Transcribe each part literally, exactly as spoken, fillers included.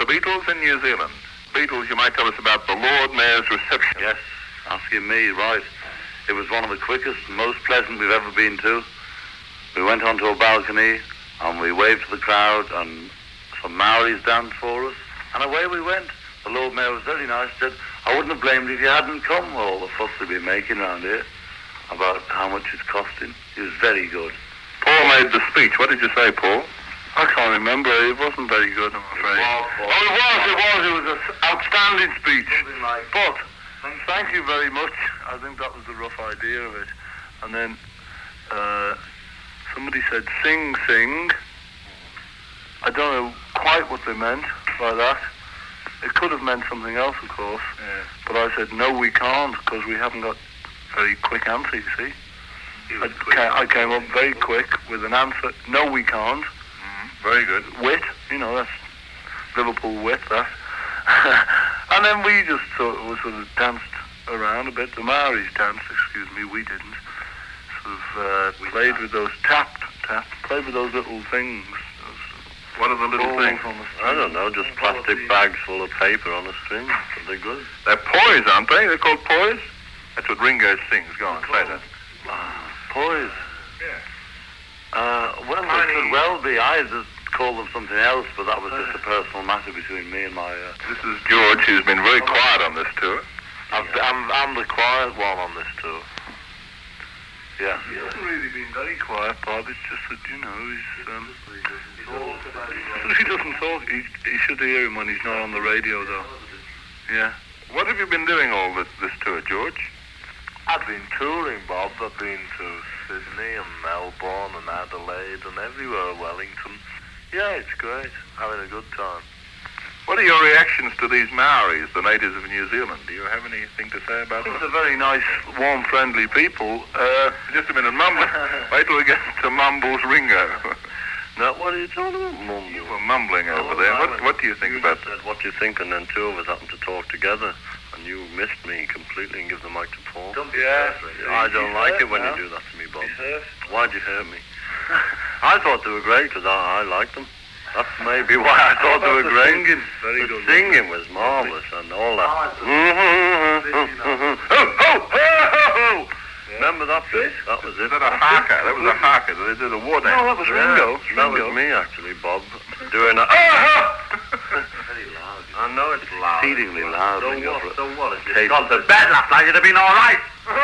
Beatles in New Zealand. Beatles, you might tell us about the Lord Mayor's reception. Yes, asking me, right. It was one of the quickest, most pleasant we've ever been to. We went onto a balcony and we waved to the crowd and some Maoris danced for us. And away we went. The Lord Mayor was very nice. Said, I wouldn't have blamed you if you hadn't come. Well, all the fuss they've been making around here about how much it's costing. He was very good. Paul made the speech. What did you say, Paul? I can't remember. It wasn't very good, I'm afraid. Oh, it was, it was. It was an outstanding speech. Like but, thank you very much. I think that was the rough idea of it. And then uh, somebody said, sing, sing. I don't know quite what they meant by that. It could have meant something else, of course. Yeah. But I said, no, we can't, because we haven't got very quick answer, you see. I, ca- I came up very quick with an answer, no, we can't. Very good. Wit, you know, that's Liverpool wit, that. And then we just sort of, sort of danced around a bit. The Maoris danced, excuse me, we didn't. Sort of uh, we played danced. with those, tapped, tapped, played with those little things. Those What are the little things? on the I don't know, just plastic bags full of paper on a string. But they're good. They're poise, aren't they? They're called poise? That's what Ringo sings. Go on, say that. Ah, poise. Yeah. Uh, well, it could well be. I just called them something else, but that was just a personal matter between me and my... Uh, This is George, who's been very quiet on this tour. I'm, I'm, I'm the quiet one on this tour. Yeah. He hasn't really been very quiet, Bob. It's just that, you know, he's... Um, he doesn't talk. He, he should hear him when he's not on the radio, though. Yeah. What have you been doing all this, this tour, George? I've been touring, Bob. I've been to Sydney and Melbourne and Adelaide and everywhere, Wellington. Yeah, it's great. Having a good time. What are your reactions to these Maoris, the natives of New Zealand? Do you have anything to say about them? They're very nice, warm, friendly people. Uh, Just a minute, Mumble. Wait till we get to Mumble's Ringo. No, what are you talking about, Mumble? You were mumbling over there. What, what do you think You about said what do you think, and then two of us happened to talk together, and you missed me completely and give the mic to Paul. Don't be yeah. I don't He's like hurt it when now. you do that to me, Bob. He's hurt. Why'd you hurt me? I thought they were great because I, I liked them. That's maybe why I thought they were the great. singing? Very the good. singing was marvellous and all that. Remember that bit? That was it. Is that a haka? That was a haka. They did a war dance. No, that was Ringo. Yeah, that was Ringo. me actually, Bob, doing a. Very loud. I know it's loud. Exceedingly loud. So Ringo, what? for a So what? If taste you'd gone of to it. bed last night, you'd have been all right.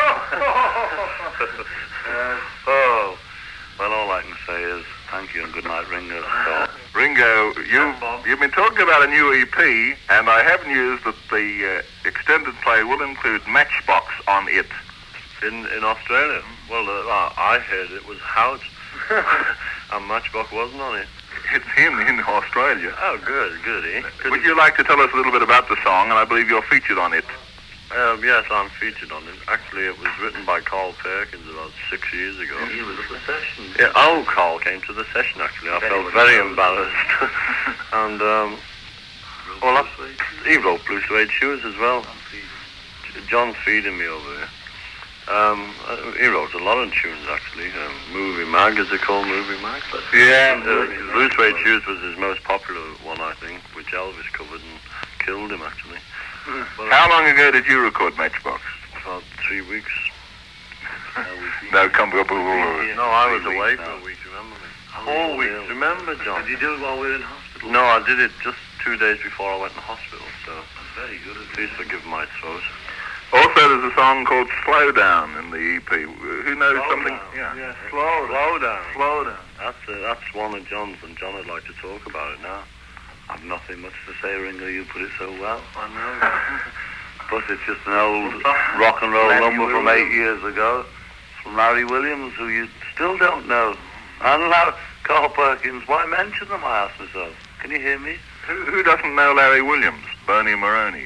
Oh, well, all I can say is thank you and good night, Ringo. So, Ringo, you, Bob. you've been talking about a new E P, and I have news that the uh, extended play will include Matchbox on it. in in Australia, well, uh, I heard it was out, and Matchbox wasn't on it. It's in, in Australia. Oh, good, good, eh? Good. Would you like to tell us a little bit about the song? And I believe you're featured on it. Um, yes, I'm featured on it. Actually, it was written by Carl Perkins about six years ago. He was at the session. Yeah, oh, Carl came to the session, actually. I felt very embarrassed. and, um, well, I, he wrote Blue Suede Shoes as well. J- John's feeding me over here. Um, uh, he wrote a lot of tunes, actually. Um, Movie Mag, is it called Movie Mag? Yeah. Uh, Blue Suede Shoes was his most popular one, I think, which Elvis covered and killed him, actually. But, How long ago did you record Matchbox? about three weeks. No, come up. No, I was Three away weeks for now. a week, remember me? Four weeks, remember, John? Did you do it while we were in hospital? No, I did it just two days before I went in hospital, so Very good. please forgive my throat. Also, there's a song called Slow Down in the E P. Who knows Slow something? Down. Yeah. Yeah, slow, Slow down. slow down. That's uh, that's one of John's, and John would like to talk about it now. I've nothing much to say, Ringo. You put it so well. I know. But it's just an old rock and roll Larry number from Williams. eight years ago from Larry Williams, who you still don't know. And Larry, Carl Perkins. Why mention them? I ask myself. Can you hear me? Who, who doesn't know Larry Williams? Bernie Maroney.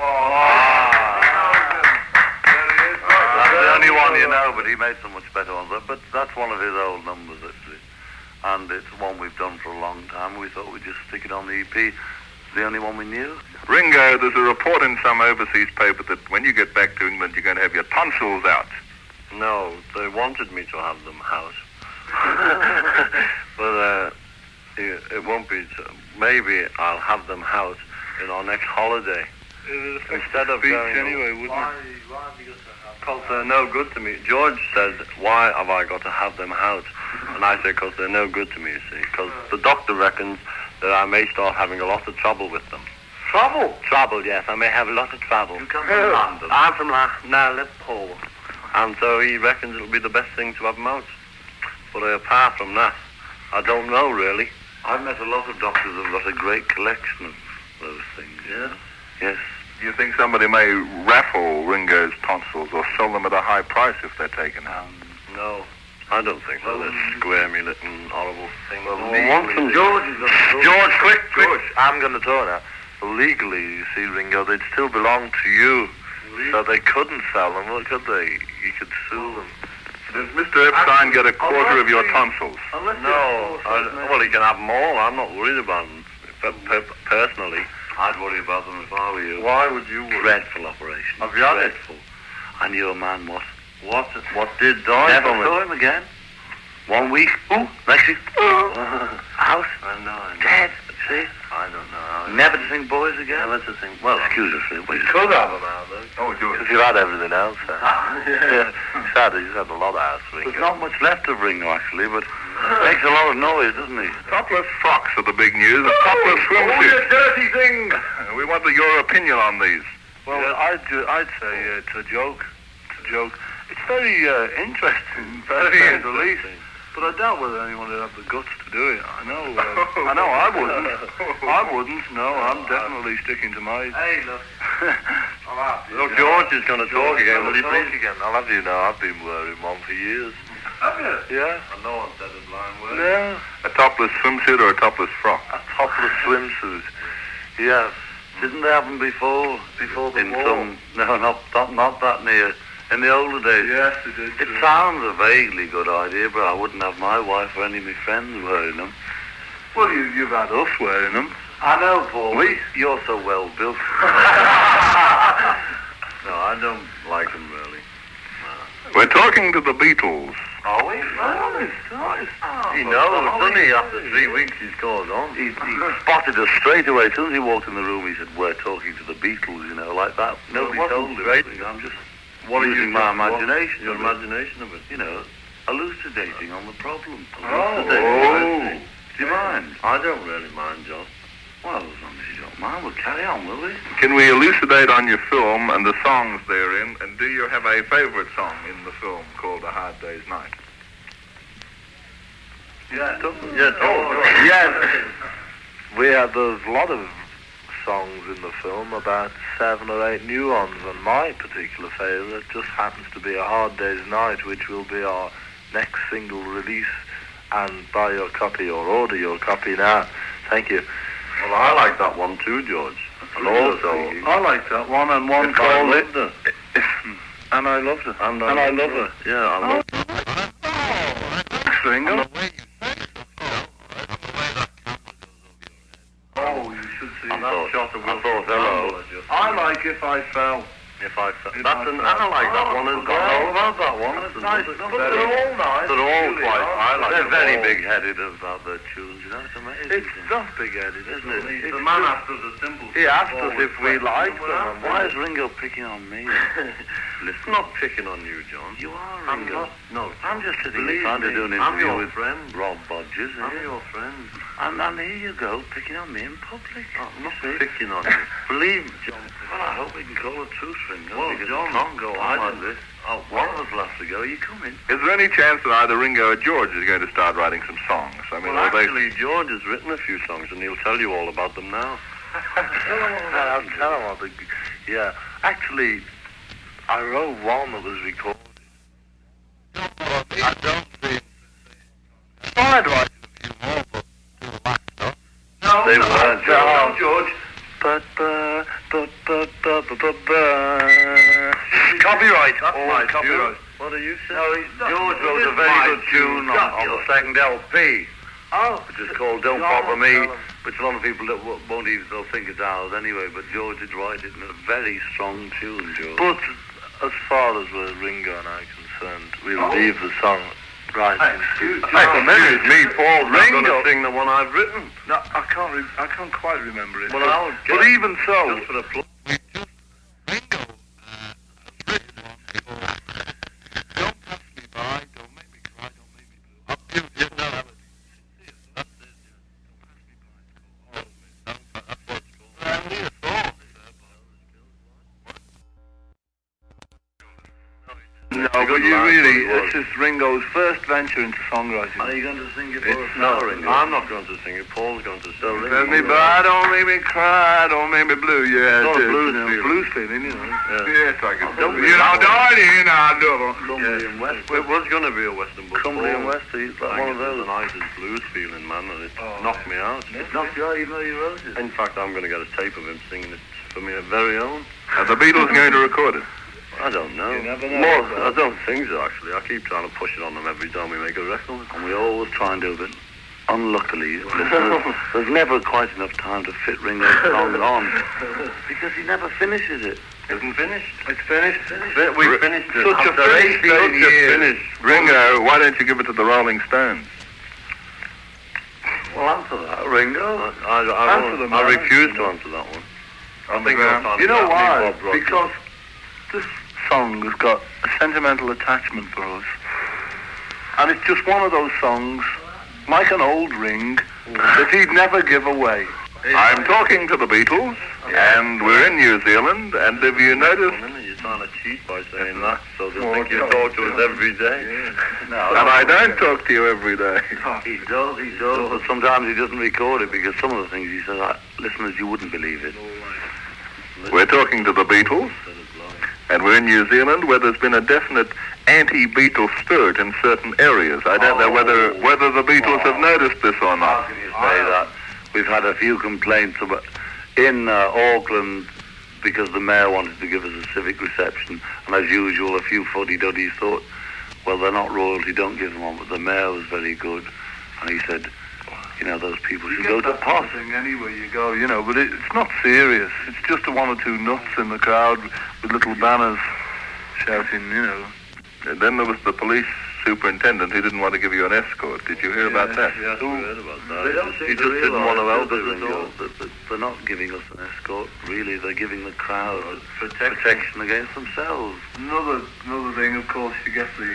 That's the only one you know, but he made some much better ones. But that's one of his old numbers, actually. And it's one we've done for a long time. We thought we'd just stick it on the E P. It's the only one we knew. Ringo, there's a report in some overseas paper that when you get back to England, you're going to have your tonsils out. No, they wanted me to have them out. But uh, It, it won't be. Maybe I'll have them out in our next holiday. Instead of speech going anyway, wouldn't why, it? Why have you got to have Because they're no good to me. George said, why have I got to have them out? And I said, because they're no good to me, you see. Because the doctor reckons that I may start having a lot of trouble with them. Trouble? Trouble, yes. I may have a lot of trouble. You come from London? I'm from La- no, Liverpool. And so he reckons it'll be the best thing to have them out. But uh, apart from that, I don't know, really. I've met a lot of doctors who've got a great collection of those things. Yes. Yes. Do you think somebody may raffle Ringo's tonsils or sell them at a high price if they're taken out? Um, no, I don't think so. They're squirmy little horrible things. Well, Oh, legally- want some- George is going to talk. George, quick, quick. George, I'm going to talk now. Legally, you see, Ringo, they'd still belong to you. So they couldn't sell them, well, could they? You could sue them. Does Mister Epstein get a quarter of your tonsils? No, I, well, he can have more. I'm not worried about them. Per, per, personally, I'd worry about them if I were you. why would you worry? Dreadful operation. Have you had it? Dreadful. I knew a man, what? What? What did die Never from saw it? him again. One week. Ooh, next week. Out. I know. I know. Dead. See? I don't know. I Never to think boys again. Never to think. Well, Excuse us, wait we a could have them out though. Oh, George. Because you've had everything else, sir. Yeah. Sad, he's had a lot of house Ringo. There's not much left of Ringo, actually, but makes a lot of noise, doesn't he? Topless frocks are the big news. A topless Oh, you swimsuit. dirty thing! We want the, your opinion on these. Well, I'd, ju- I'd say uh, it's a joke. It's a joke. It's very uh, interesting, very Very the least. But I doubt whether anyone would have the guts to do it. I know. Uh, I know. I wouldn't. I wouldn't. No, I'm definitely sticking to my. Hey, look. Look, George is going to talk again. Will you please? again. I'll have you know, I've been wearing one for years. Have you? Yeah. I know I'm dead as blind word. Yeah. A topless swimsuit or a topless frock? A topless swimsuit. Yes. Didn't they have them before? Before the In war. some, no, not, not, not that near. In the older days. Yes, it did. It too. sounds a vaguely good idea, but I wouldn't have my wife or any of my friends wearing them. Well, you, you've had us wearing them. I know, Paul. We? You're so well built. No, I don't like them really. We're talking to the Beatles. Are we? Nice, nice. He knows, doesn't he? After three weeks, he's called on. He, he spotted us straight away. As soon as he walked in the room, he said, "We're talking to the Beatles," you know, like that. Nobody Well, it told wasn't him. straight. I'm just What are using you my what- imagination. Your of it. imagination of it. You know, elucidating on the problem. Oh. Elucidating. Do you Yeah. mind? I don't really mind, John. Well, as long as you don't mind, we'll carry on, will we? Can we elucidate on your film and the songs therein? And do you have a favourite song in the film called A Hard Day's Night? Yeah. Yeah, Oh, yes. We had there's a lot of songs in the film, about seven or eight new ones, and my particular favourite just happens to be A Hard Day's Night, which will be our next single release. And buy your copy or order your copy now. Thank you. Well, I like that one too, George. And also, I like that one, and one If I called Loved Her. And I Loved Her. And And I I Love Love Her. Yeah, I love her. Ringo. Oh, you should see. I that thought, shot of I Wilson thought, hello. Campbell. I like If I Fell. If I, If that's I an, fell. and I like that one as Oh, well. I about that one. That's That's nice. another- But they're all nice. They're all really quite. are. I like They're them very all. big-headed about their tunes, you know, it's amazing. It's not big-headed, Isn't it? It's The the man man. asked us a simple. He asked us forward if we question. liked Well, them. and Why we- is Ringo picking on me? Listen, I'm not picking on you, John. You are, I'm Ringo. not. No, I'm just sitting Believe here trying to me, do an I'm interview your with friend. Rob Bodgers. I'm here. your friend. And, and here you go, picking on me in public. Oh, I'm not You see? picking on you. Believe me, John. Well, I hope we can call it truth, Ringo. Well, because John, it can't go I on like didn't- this. Oh, one of us will have to go. You coming? Is there any chance that either Ringo or George is going to start writing some songs? I mean, Well, are they... actually, George has written a few songs, and he'll tell you all about them now. I'll tell him what the... Yeah. Actually, I wrote one that was recorded. I don't think... I'd write a few more, but to the last stuff. No, They no, were, no, John. no, George. But, uh, but, but, but, but, but, but... Copyright. That's Oh, my it's copyright. you. What are you saying? No, he- George wrote This a is very my good tune on, on the second L P, Oh. which is called Don't John Bother will Me, tell him. which a lot of people that w- won't even they'll think it's ours anyway, but George did write it in a very strong tune, George. But as far as where Ringo and I are concerned, we'll leave the song Right. Excuse Excuse me, Paul's not going Ringo. to sing the one I've written. No, I can't. Re- I can't quite remember it. Well, but, I'll but get- even so, Just for the pl- Ringo uh, has written one before. Don't pass me by, don't make me cry, don't make me blue. I'll give you no melody. Yes, that's it, yeah. Don't pass me by. It's called, oh, don't, that's what it's called. Well, only a thought, sir, no, but you really, this is Ringo's first venture into songwriting. Are you going to sing it for It's us not now, Ringo? I'm not going to sing it. Paul's going to sing it. Let me by, don't make me cry, don't make me blue. Yeah, It's got a it is, blues you know, feeling. blues feeling, you know. Yeah. Yes, I can. Don't You know, darling, I do. Crumbly and West. It was going to be a Western, but Crumbly and Paul West, he's like sang one it of with those. the nicest blues feeling, man, and it Oh, knocked me out. It's not you, even though you wrote it. In fact, I'm going to get a tape of him singing it for me very own. Are the Beatles going to record it? I don't know. You never know. More, I don't think so, actually. I keep trying to push it on them every time we make a record. And we always try and do it, but unluckily, listeners, there's never quite enough time to fit Ringo's song on, because he never finishes it. Isn't finished? It's finished. Fi- We Ri- finished it. Such a After finished eighteen such a years. finished. Ringo, why don't you give it to the Rolling Stones? Well, answer that, Ringo. I, I, I, Answer won't- them, I man. refuse to answer that one. I think Um, I'll you know find why? out Bob Roger. Because this song has got a sentimental attachment for us. And it's just one of those songs, like an old ring, that he'd never give away. I'm talking to the Beatles, and we're in New Zealand, and have you noticed... You're trying to cheat by saying that, so they'll Well, think you no, talk to us no. every day. No, And I don't talk to you every day. He does, he does, but sometimes he doesn't record it, because some of the things he says, I, listeners, you wouldn't believe it. We're talking to the Beatles, and we're in New Zealand, where there's been a definite anti-Beatles spirit in certain areas. I don't know whether whether the Beatles have noticed this or How not. can you say that? We've had a few complaints about in uh, Auckland, because the mayor wanted to give us a civic reception, and as usual, a few fuddy-duddies thought, well, they're not royalty, don't give them one, but the mayor was very good, and he said, you know, those people should go to pot. Anywhere you go, you know, but it, it's not serious. It's just a one or two nuts in the crowd with little banners shouting, you know. And then there was the police superintendent who didn't want to give you an escort. Did you hear about that? Yes, we heard about that. They don't he seem just to didn't want to realise help it, that, Ringo. that, that they're not giving us an escort, really, they're giving the crowd Protection. protection against themselves. Another another thing, of course, you get the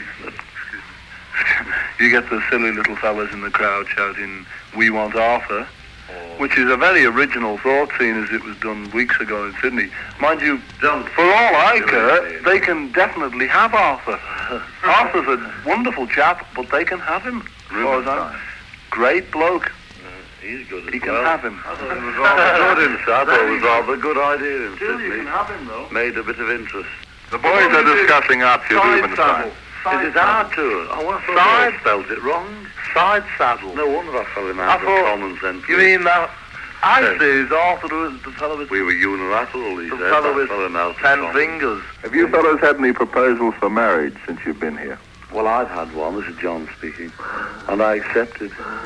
you get the silly little fellas in the crowd shouting, "We want Arthur," which is a very original thought, seeing as it was done weeks ago in Sydney. Mind you, Don't. for all I care, they can definitely have Arthur. Arthur's a wonderful chap, but they can have him. As far as I'm- Great bloke. He's good as He can well. have him. I thought it was rather good in I thought it was rather a good idea in Still, you Sydney. can have him, though. Made a bit of interest. The boys are discussing Archie Side Rubinstein. saddle. It is hard to. I want to Side- I spelt it wrong. Side saddle. No wonder I fell in I out of thought- common sense. You mean that? I Yes. says Arthur was the fellow with We were unilateral, he the said. fellow that with fell in out of ten common. fingers. Have you fellows had any proposals for marriage since you've been here? Well, I've had one. This is John speaking. And I accepted.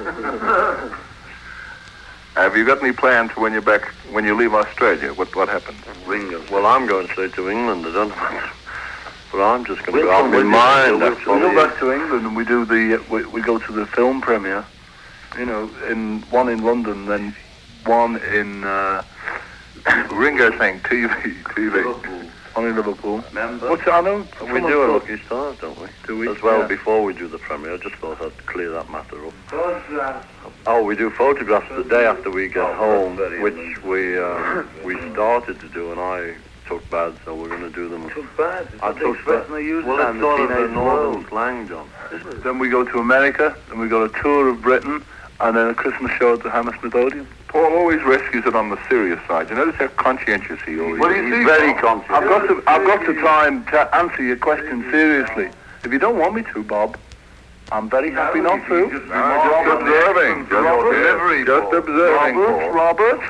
Have you got any plans for when you're back, when you leave Australia? What what happens? Ringo. Well, I'm going straight to England, I don't know. But I'm just going to We'll go out come my with you, mind. we'll That's come We all. go back to England and we do the we, we go to the film premiere. You know, in one in London, then one in uh, Ringo saying T V, T V. one in Liverpool. Remember? What's I know? We do a Lucky Stars, don't we? Do we? As well, Yeah. before we do the premiere, I just thought I'd clear that matter up. Oh, we do photographs the day after we get Oh, home, that's very which we uh, we started to do, and I took bad, so we're going to do them. Took bad. I It's the took expression bad. they use Well, now it's in sort the of a teenage northern world. slang, John. Then we go to America, and we got a tour of Britain, and then a Christmas show at the Hammersmith Odeon. Paul always rescues it on the serious side. You notice how conscientious he always Well, is. you He's see, very Bob, conscious. I've got to I've got to try and t- answer your question seriously. If you don't want me to, Bob, I'm very happy not to. No, just observing. Just, Robert, just observing, Robert, Paul. Robert.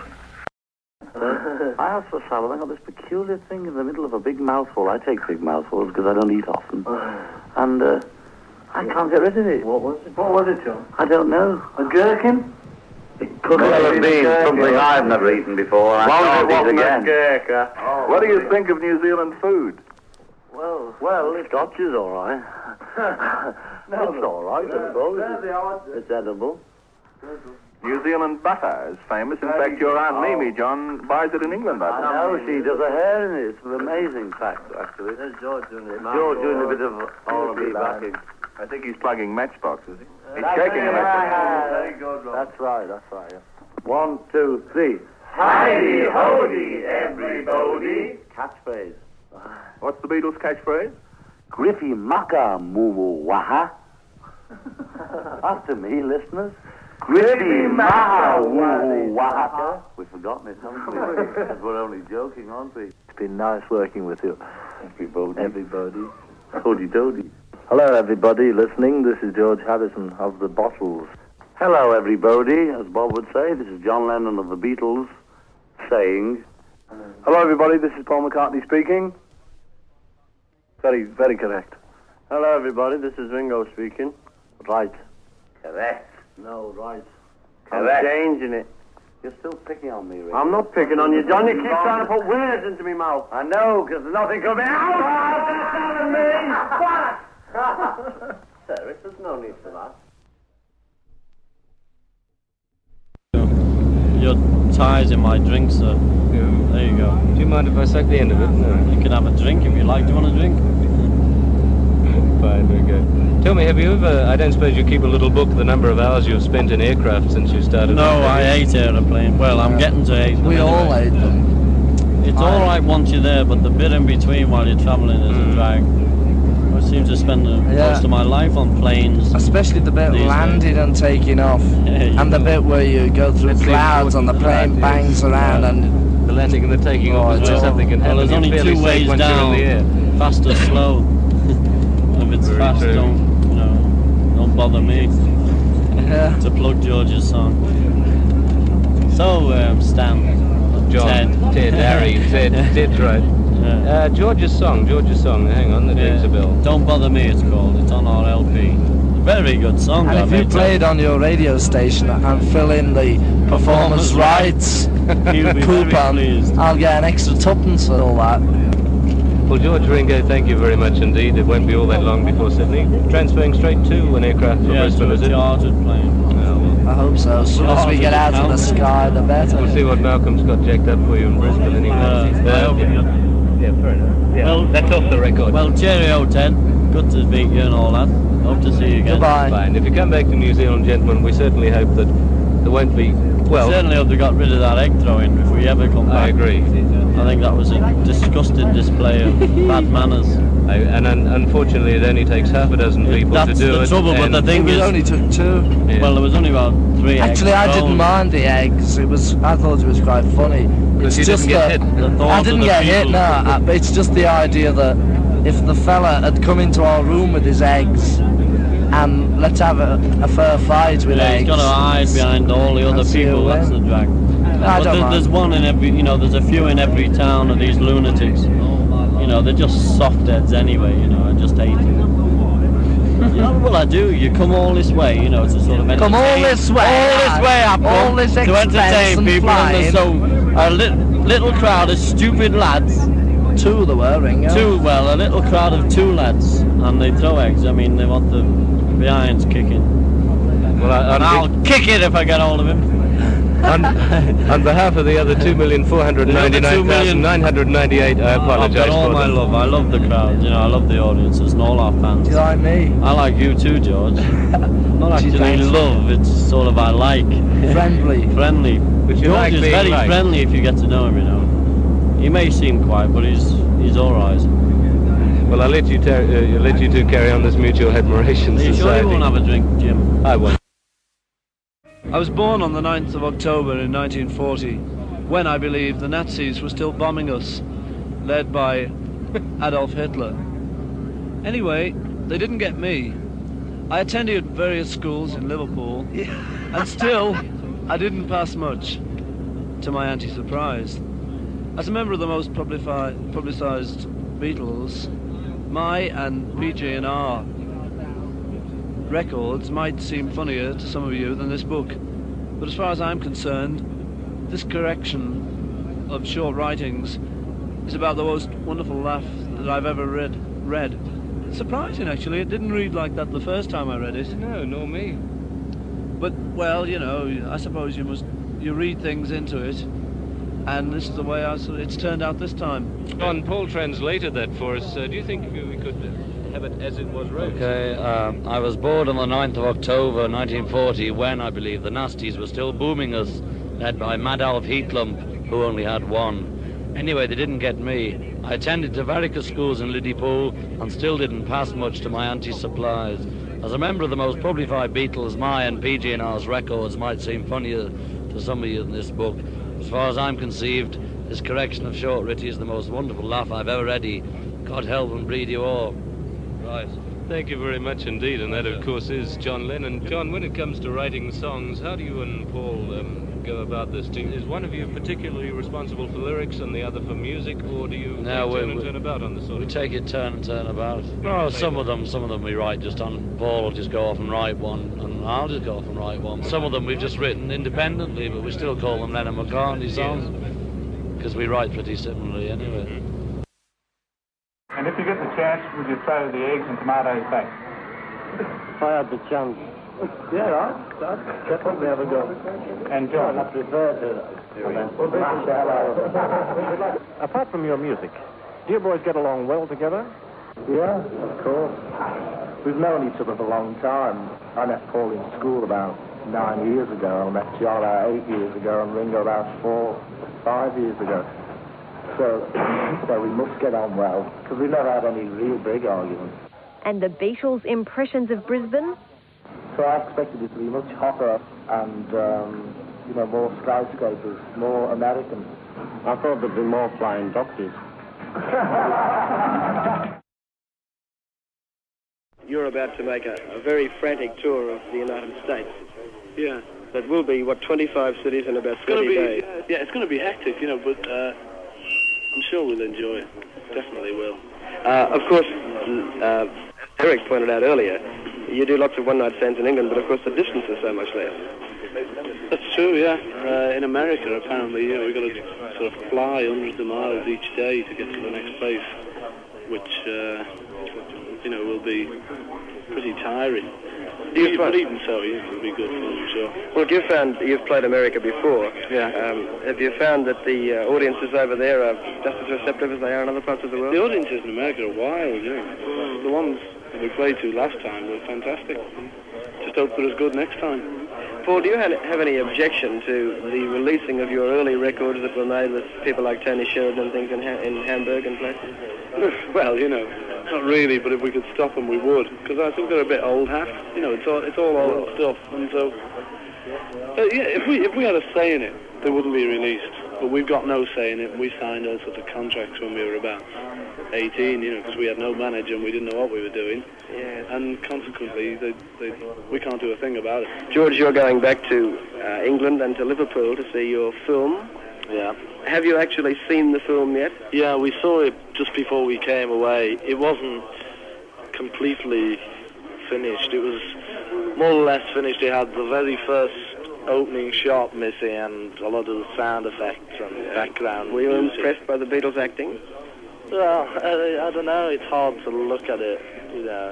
I asked for salad. I got this peculiar thing in the middle of a big mouthful. I take big mouthfuls because I don't eat often. And uh, I can't get rid of it. What was it? What was it, John? I don't know. A gherkin? It could Well, have have been been something something I've never eaten before. And I Well, can't it eat wasn't a again. What do you think of New Zealand food? Well, well, it's Scotch is all right. no, it's all right, I suppose. It's, it's edible. New Zealand butter is famous. In fact, your Aunt Mimi, John, buys it in England, I I know, she does her hair in it. It's an amazing fact, actually. There's George doing it. George doing a bit of R and B backing. I think he's plugging Matchbox, is he? He's That's shaking a it. Matchbox. Very good, Rob. That's right, that's right. Yeah. One, two, three. Heidi Hody, everybody. Catchphrase. What's the Beatles' catchphrase? Griffy Maka Mumu Waha. After me, listeners. Griffy Maha Mumu Waha. We've forgotten it, haven't we? Because we're only joking, aren't we? It's been nice working with you. Everybody. Everybody. Hody dody. Hello, everybody listening. This is George Harrison of the Bottles. Hello, everybody. As Bob would say, this is John Lennon of the Beatles saying... Hello, everybody. This is Paul McCartney speaking. Very, very correct. Hello, everybody. This is Ringo speaking. Right. Correct. No, right. Correct. I'm changing it. You're still picking on me, Rick. I'm not picking on you, John. You keep trying to put words into my mouth. I know, because there's nothing coming out. Sir, there's no need for that. Your tie's in my drink, sir. Yeah. There you go. Do you mind if I suck the end of it? No. You can have a drink if you like. Do you want a drink? Fine, very good. Tell me, have you ever, I don't suppose you keep a little book of the number of hours you've spent in aircraft since you started? No, I hate aeroplane. Well, I'm getting to hate them. We anyway. all hate them. It's all right once you're there, but the bit in between while you're travelling is Mm. a drag. I seem to spend the, Yeah. most of my life on planes. Especially the bit These landing days. and taking off. Yeah, you And the know. bit where you go through That's the clouds and the important plane part, bangs yes. around Yeah. and The landing and the taking Oh, off is it's where all- something can Well, happen. there's only You're fairly two safe ways once you're down, in the air. fast or slow. And if it's Very fast, true. don't, you know, don't bother me. yeah. To plug George's song. So, um, Stan, John, Ted, Ted, Harry, Ted, Ted's right. Yeah. Uh, George's song, George's song. Hang on, that rings a bell. Don't Bother Me, it's called. It's on our L P. Very good song. And I if you made play it on your radio station and fill in the performance rights He'll be very coupon, pleased. I'll get an extra tuppence for all that. Well, George Ringo, thank you very much indeed. It won't be all that long before Sydney. Transferring straight to an aircraft for Yeah, Brisbane, to is a it? chartered plane. Oh, well. I hope so. As soon as we get out of the sky, the better. We'll see what Malcolm's got jacked up for you in Brisbane anyway. Uh, I hope yeah. you- yeah, fair enough. Yeah, Well- that's off the record. Well, cheerio, Ted. Good to meet you and all that. Hope to see you again. Goodbye. Fine. If you come back to New Zealand, gentlemen, we certainly hope that there won't be. Well, Certainly hope they got rid of that egg throwing if we ever come back. I agree. I think that was a disgusting display of bad manners. I, and un, unfortunately, it only takes half a dozen people That's to do the it. trouble, but and- the thing It is, only took two. Yeah. well, there was only about three eggs Actually, I didn't thrown. mind the eggs. It was. I thought it was quite funny. Because It's you just didn't get that hit. The thought I of didn't the get hit. people- No, I- but it's just the idea that if the fella had come into our room with his eggs and let's have a, a fair fight with Yeah, eggs. he's got to hide behind all the other I'll see people. you That's the when. drag. I But don't there, mind. there's one in every, you know, there's a few in every town of these lunatics. You know, they're just soft heads anyway. You know, I just hate them. You know what I do? You come all this way, you know, to sort of Come all entertain- this way, all this I- way up, all this to expense entertain and people, and there's so a li- little crowd of stupid lads. Two there were, Ringo. Two, well, a little crowd of two lads, and they throw eggs. I mean, they want the behinds kicking. Well, I, And I'll kick it if I get hold of him. on, on behalf of the other two million four hundred ninety-nine thousand nine hundred ninety-eight, I I've apologise got all for my them. love. I love the crowd. You know, I love the audiences and all our fans. You like me? I like you too, George. Not Gee, actually thanks. love. It's sort of I like. Friendly. Friendly. But you George like is being very liked. friendly if you get to know him. You know, he may seem quiet, but he's he's all right. Well, I'll let you, tar- uh, I'll let you two carry on this mutual admiration Are you sure society. you won't have a drink, Jim? I won't. I was born on the ninth of October in nineteen forty, when I believe the Nazis were still bombing us, led by Adolf Hitler. Anyway, they didn't get me. I attended various schools in Liverpool, and still, I didn't pass much, to my auntie surprise. As a member of the most publici- publicised Beatles, my and B J and R records might seem funnier to some of you than this book, but as far as I'm concerned, this correction of short writings is about the most wonderful laugh that I've ever read. read. It's surprising, actually. It didn't read like that the first time I read it. No, nor me. But, well, you know, I suppose you must... You read things into it, and this is the way I, it's turned out this time. John, Paul translated that for us. Uh, do you think we could have it as it was wrote? Okay, um, I was born on the ninth of October nineteen forty when, I believe, the Nasties were still booming us, led by Mad Alf Heatlump, who only had one. Anyway, they didn't get me. I attended Tavarica schools in Liverpool and still didn't pass much to my auntie supplies. As a member of the most publified Beatles, my and P G and R's records might seem funnier to some of you in this book. As far as I'm conceived, this correction of Short Ritty is the most wonderful laugh I've ever read. God help and breed you all. Right. Thank you very much indeed, and that, of course, is John Lennon. John, when it comes to writing songs, how do you and Paul um, go about this? Do, is one of you particularly responsible for lyrics and the other for music, or do you no, turn we, and turn about on the sort we of... We take it turn and turn about. No, some of them, some of them we write just on. Paul will just go off and write one, and I'll just go off and write one. Some of them we've just written independently, but we still call them Lennon McCartney songs, because we write pretty similarly anyway. And if you get the chance, would you try the eggs and tomatoes back? If I had the chance. Yeah, I'd, I'd definitely have a go. And John? I prefer to mash that out. Apart from your music, do you boys get along well together? Yeah, of course. We've known each other for a long time. I met Paul in school about nine years ago. I met John about eight years ago, and Ringo about four, five years ago. So, so we must get on well, because we've never had any real big arguments. And the Beatles' impressions of Brisbane? So I expected it to be much hotter and, um, you know, more skyscrapers, more American. I thought there'd be more flying doctors. You're about to make a, a very frantic tour of the United States. Yeah. That will be, what, twenty-five cities in about thirty days? Uh, yeah, it's going to be hectic, you know, but uh, I'm sure we'll enjoy it. Definitely will. Uh, of course, uh, Eric pointed out earlier, you do lots of one-night stands in England, but of course the distance is so much less. That's true, yeah. Uh, in America, apparently, you know, we've got to sort of fly hundreds of miles each day to get to the next place, which, uh, you know, will be pretty tiring. You've but even so, yeah, it'll be good fun, I'm sure. Well, you've found, you've played America before. Yeah. Um, have you found that the uh, audiences over there are just as receptive as they are in other parts of the world? The audiences in America are wild, you know. The ones that we played to last time were fantastic. Just hope they're as good next time. Paul, do you have any objection to the releasing of your early records that were made with people like Tony Sheridan and things in, ha in Hamburg and places? Well, you know, not really, but if we could stop them, we would, because I think they're a bit old hat. You know, it's all it's all old stuff, and so uh, yeah, if we if we had a say in it, they wouldn't be released. But we've got no say in it. And we signed all sorts of contracts when we were about eighteen, you know, because we had no manager and we didn't know what we were doing. Yeah. And consequently, they, they, we can't do a thing about it. George, you're going back to uh, England and to Liverpool to see your film. Yeah. Have you actually seen the film yet? Yeah, we saw it just before we came away. It wasn't completely finished. It was more or less finished. It had the very first opening shot missing and a lot of the sound effects and yeah. background Were you music. impressed by the Beatles' acting? Well, I, I don't know. It's hard to look at it, you know,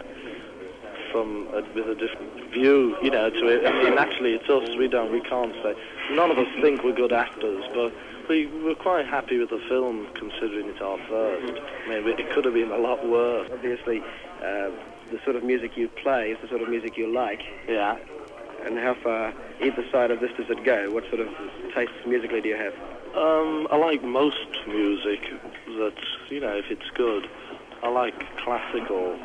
from a, with a different view, you know, to it. I mean, actually, it's us. We don't. We can't say. None of us think we're good actors, but we were quite happy with the film, considering it's our first. I mean, it could have been a lot worse. Obviously, uh, the sort of music you play is the sort of music you like. Yeah. And how far either side of this does it go? What sort of tastes musically do you have? Um, I like most music that, you know, if it's good. I like classical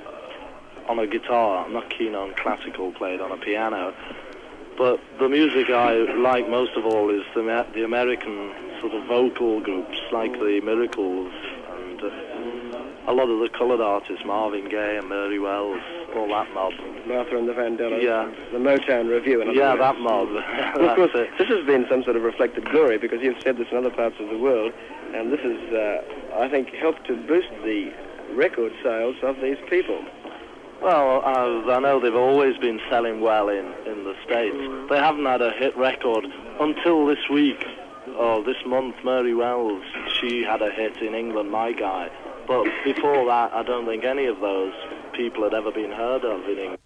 uh, on a guitar. I'm not keen on classical played on a piano. But the music I like most of all is the, the American sort of vocal groups, like the Miracles, and uh, a lot of the coloured artists, Marvin Gaye and Mary Wells, all that mob. Martha and the Vandellas. Yeah. The Motown Review. And yeah, that mob. Well, of course, it. This has been some sort of reflected glory, because you've said this in other parts of the world, and this has, uh, I think, helped to boost the record sales of these people. Well, uh, I know they've always been selling well in, in the States. They haven't had a hit record until this week, or this month. Mary Wells, she had a hit in England, My Guy, But before that, I don't think any of those people had ever been heard of in England.